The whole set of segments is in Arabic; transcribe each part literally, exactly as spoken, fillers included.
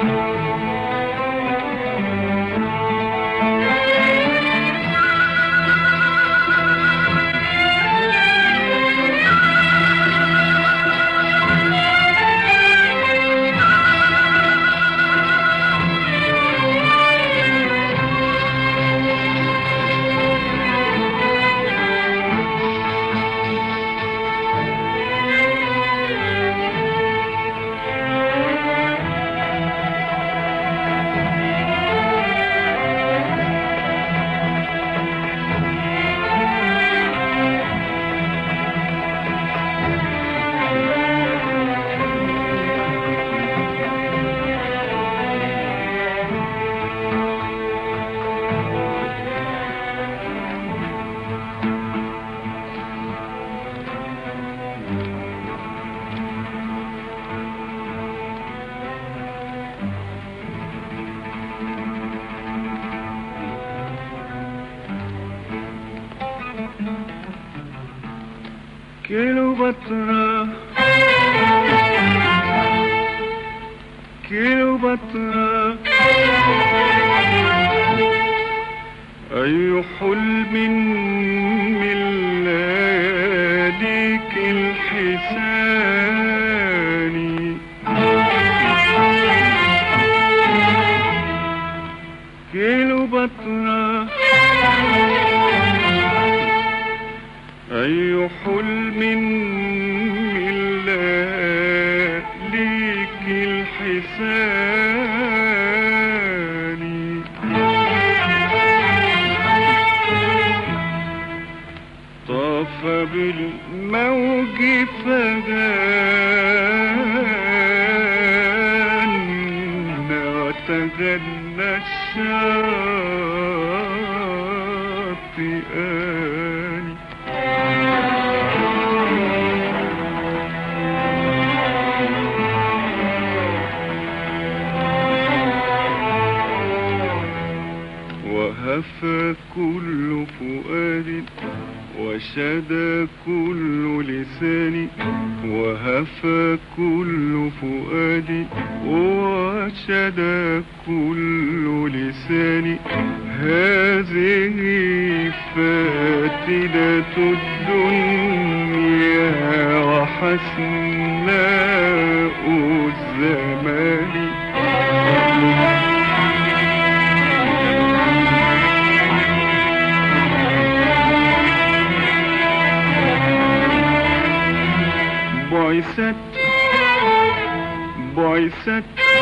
كيلوباترا كيلوباترا أي حلم من لياليك الحسان كيلوباترا أي حلم من لياليك الحسان طاف بالموج فغنى وتغنى الشاطئان وهفى كل فؤاد وشدى كل لسان وهفى كل فؤاد وشدى كل لسان هذه فاتنة الدنيا وحسناء الزمان بعثت بعثت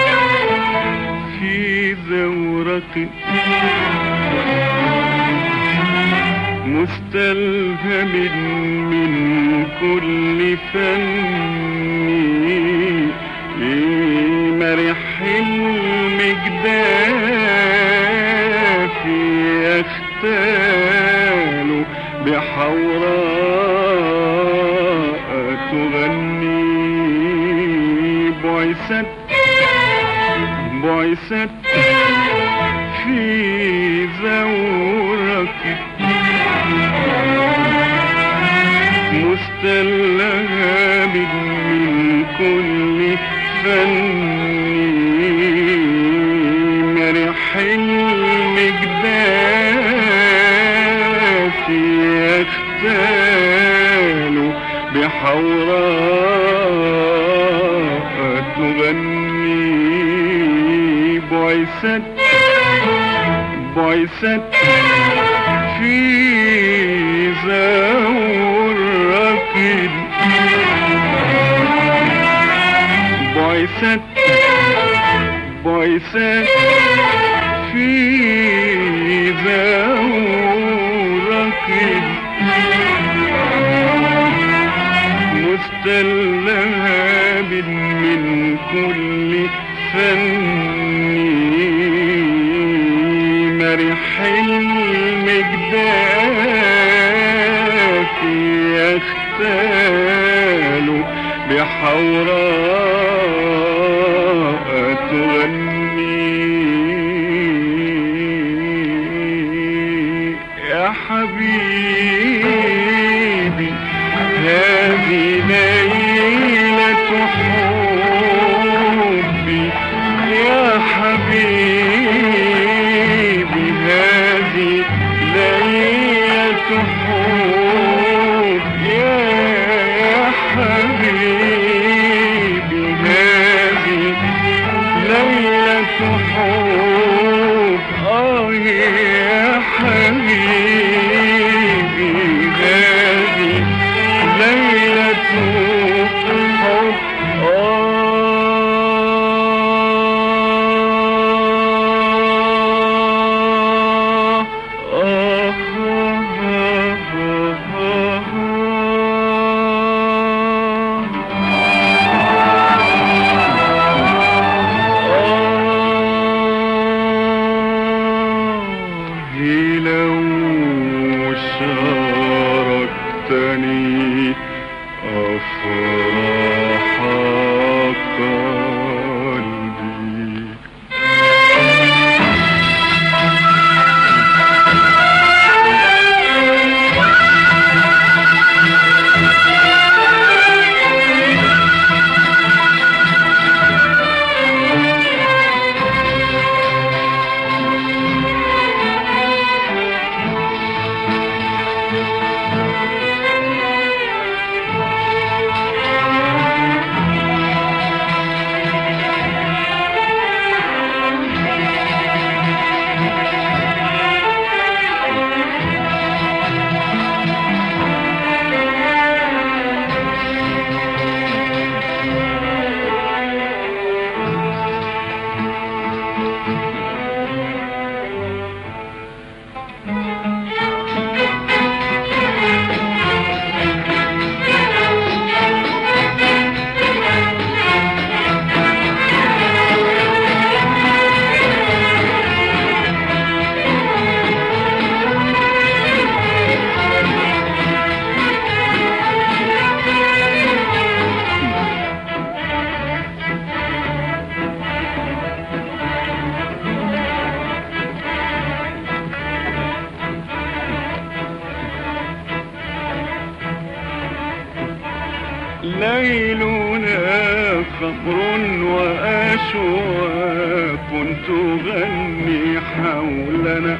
في زورق مستلهم من كل فن مرح المجداف يختال بحوراء تغني بعثت بعثت في زورق مستلهم من كل فن مرح المجداف يختال بحوراء تغني بعثت بعثت في زورق بعثت بعثت في زورق مستلهم من كل فن مرح المجداف يختال بحوراء تغني يا حبيبي هذه ليلة حبي يا خمر وأشواق تغني حولنا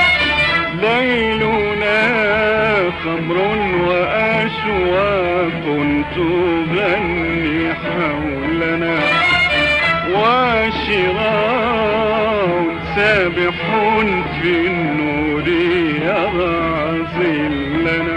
ليلنا خمر وأشواق تغني حولنا وشراع سابح في النور يغازل لنا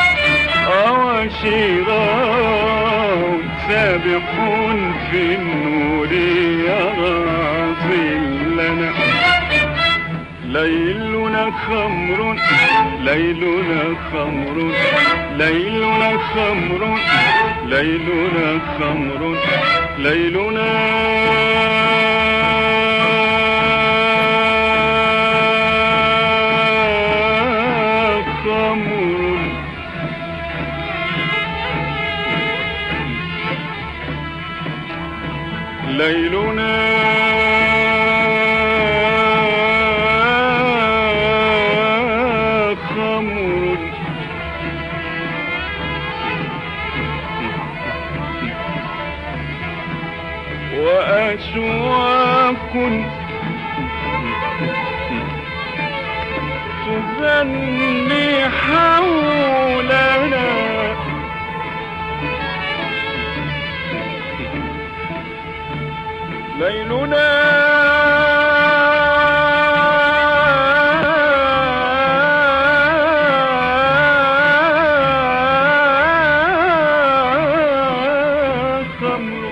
وشراع سابح في النور يغازل لنا ليلنا خمر ليلنا خمر ليلنا خمر ليلنا خمر ليلنا خمر ليلنا خمر وأشواق تغني حولنا ليلنا خمر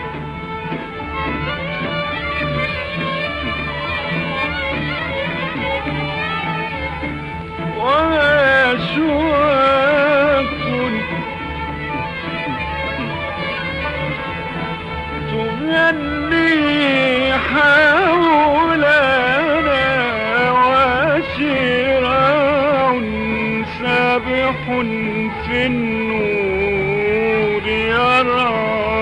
وأشواق تغني حولنا وشراع سابح في النور يرى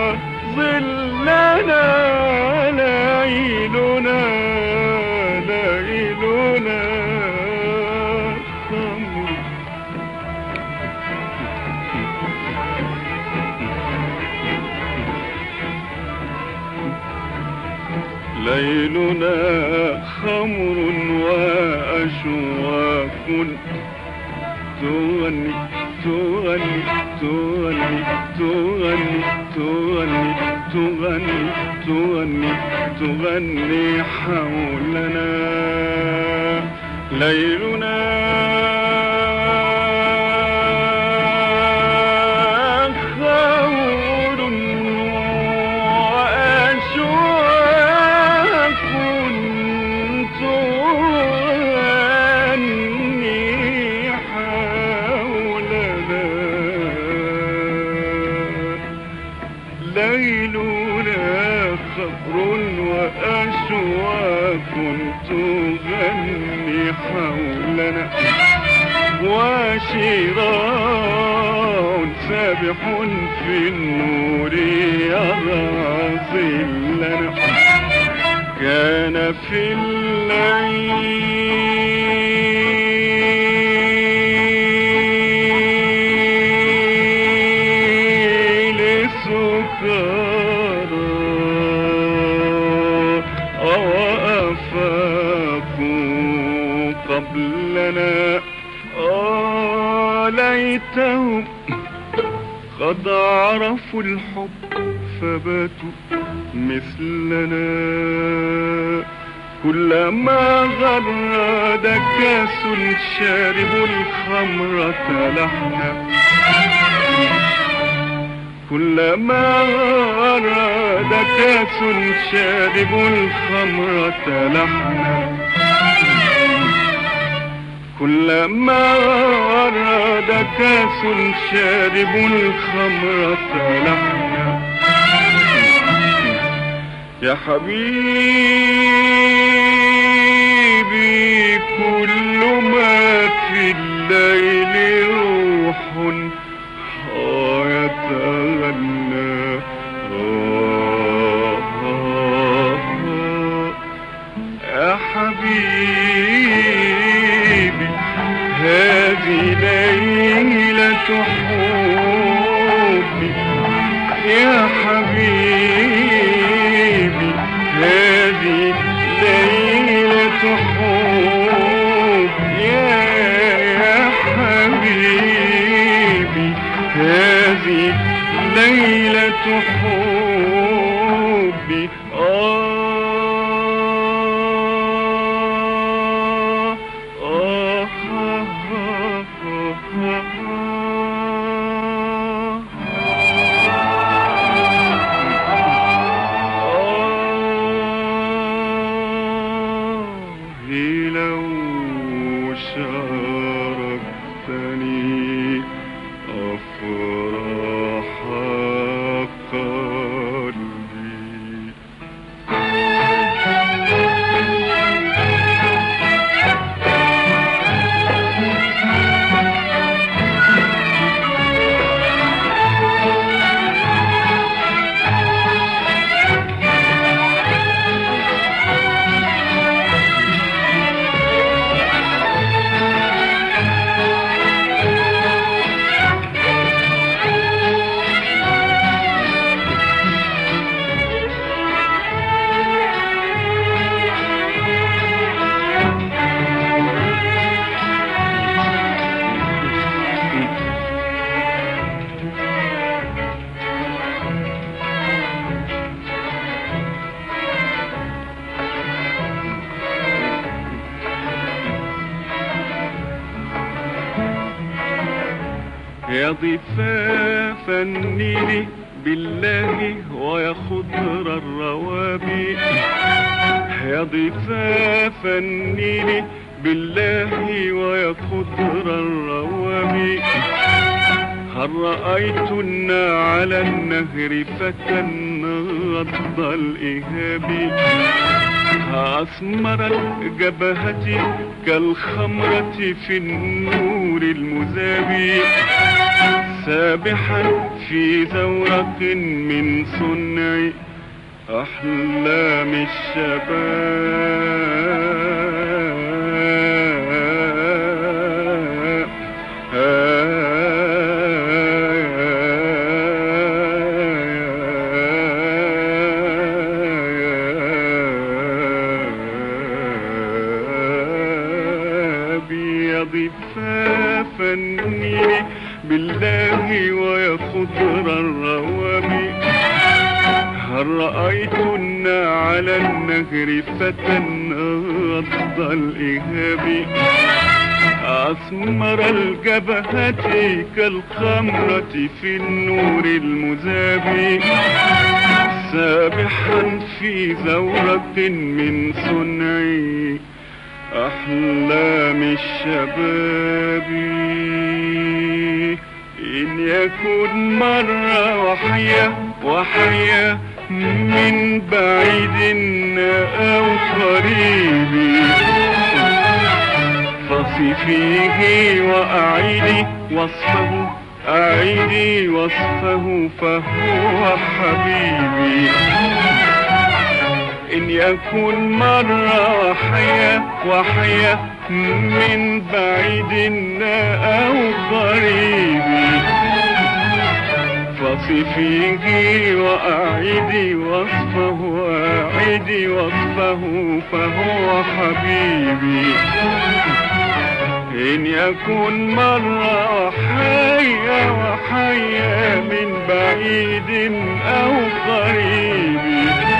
ظلنا ليلنا ليلنا خمر ليلنا خمر وأشواق تغني تغني تغني تغني تغني تغني تغني تغني حولنا ليلنا خمر وأشواق تغني حولنا ليلنا خمر وأشواق تغني حولنا وشراع سابح في النور يغازل لنا كان في الليل سكارى وأفاقوا قبلنا آه ليتهم قد عرفوا الحب فباتوا مثلنا كلما غرد كاس شارب الخمرة لحنا كلما غرد كاس شارب الخمرة لحنا كلما ورد كاس شارب الخمرة لحنا يا حبيبي كل ما في الليل روح يتغنى يا حبيبي هذه ليلة حبي يا حبيبي يا ضفاف النيل بالله ويا خضر الروابي، يا ضفاف النيل بالله ويا خضر الروابي، هل رأيتن على النهر فتى غض الإهاب، أسمرت جبهتي كالخمرة في النور المذاب، سابحا في زورق من صنع أحلام الشباب. ضفاف النيل بالله ويا خضر الروابي، هل رأيتن على النهر فتى غض الإهاب، أسمر الجبهة كالخمرة في النور المذاب، سابحا في زورق من صنع أحلام الشباب. إن يكن مرة وحيا وحيا من بعيد أو قريب، فصفيه وأعيدي وصفه، أعيدي وصفه فهو حبيبي. إن يكن مرة وحيا وحيا من بعيد أو قريب، فصفيه وأعيدي وصفه، أعيدي وصفه فهو حبيبي. إن يكن مرة وحيا وحيا من بعيد أو قريب،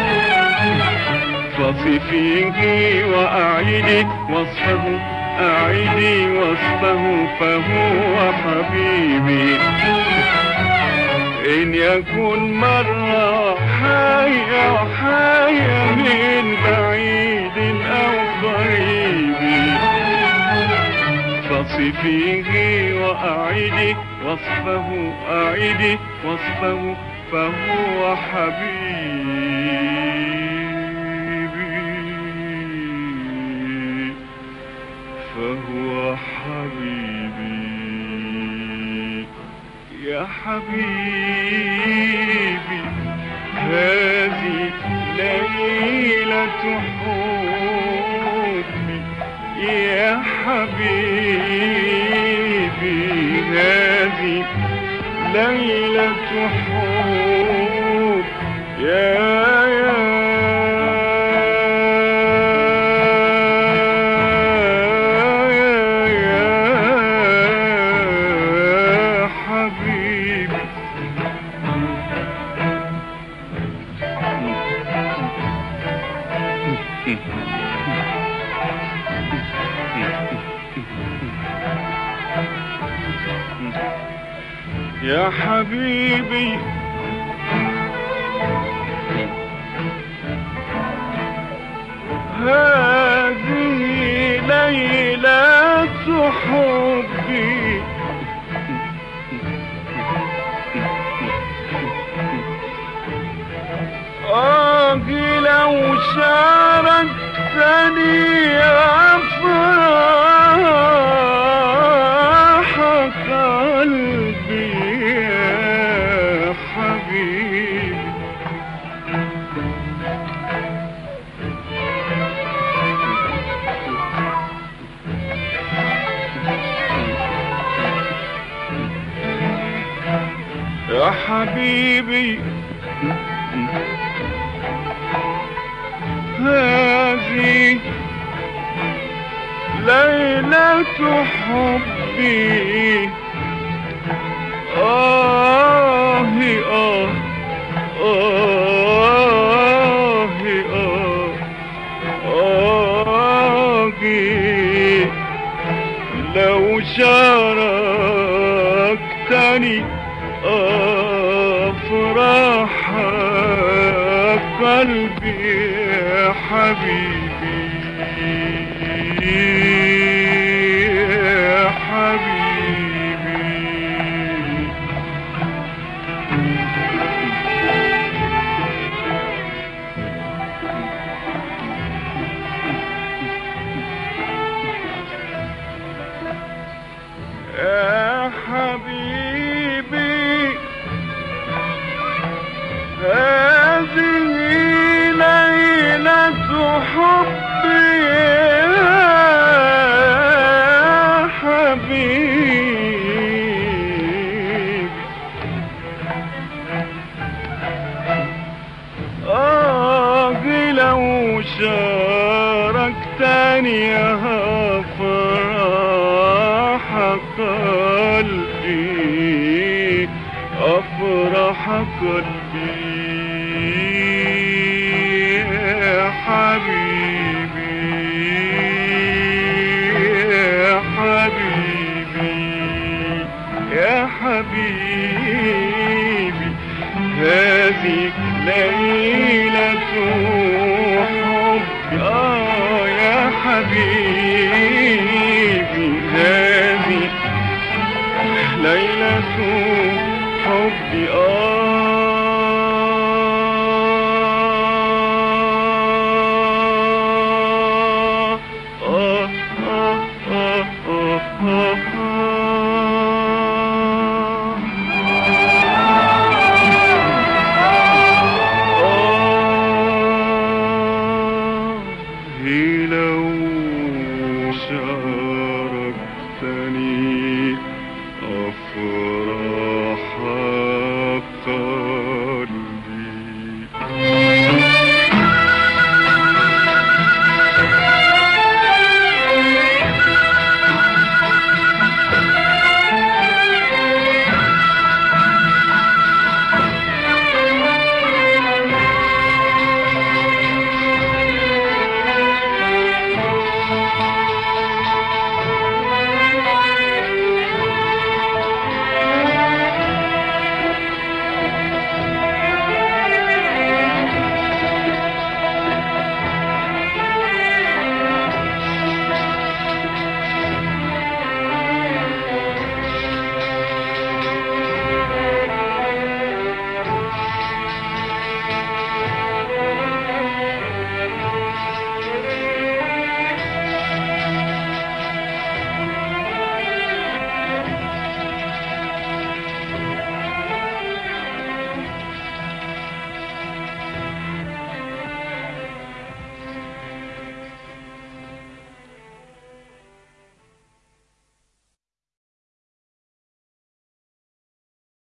فصفيه وأعيدي وصفه، أعيدي وصفه فهو حبيبي. إن يكن مرة حيا وحيا من بعيد أو قريب، فصفيه وأعيدي وصفه، أعيدي وصفه فهو حبيبي. فهو حبيبي يا حبيبي، هذه ليلة حبي يا حبيبي، هذه ليلة حب يا يا يا حبيبي. هذه ليلة حبي آه لو شاركتني أفراح قلبي يا حبيبي. يا حبيبي هذه ليلة حبي آه آه آه آه آه لو شاركت شاركتني أفراح قلبي يا حبيبي يا حبيبي. يا حبيبي هذه ليلة حبي يا حبيبي. آه لو شاركتني أفراح قلبي أفراح قلبي يا حبيبي يا حبيبي يا حبيبي. هذه ليلة حبي آه يا حبيبي. هذه ليلة حبي آه آه آه آه آه آه آه لو شاركتني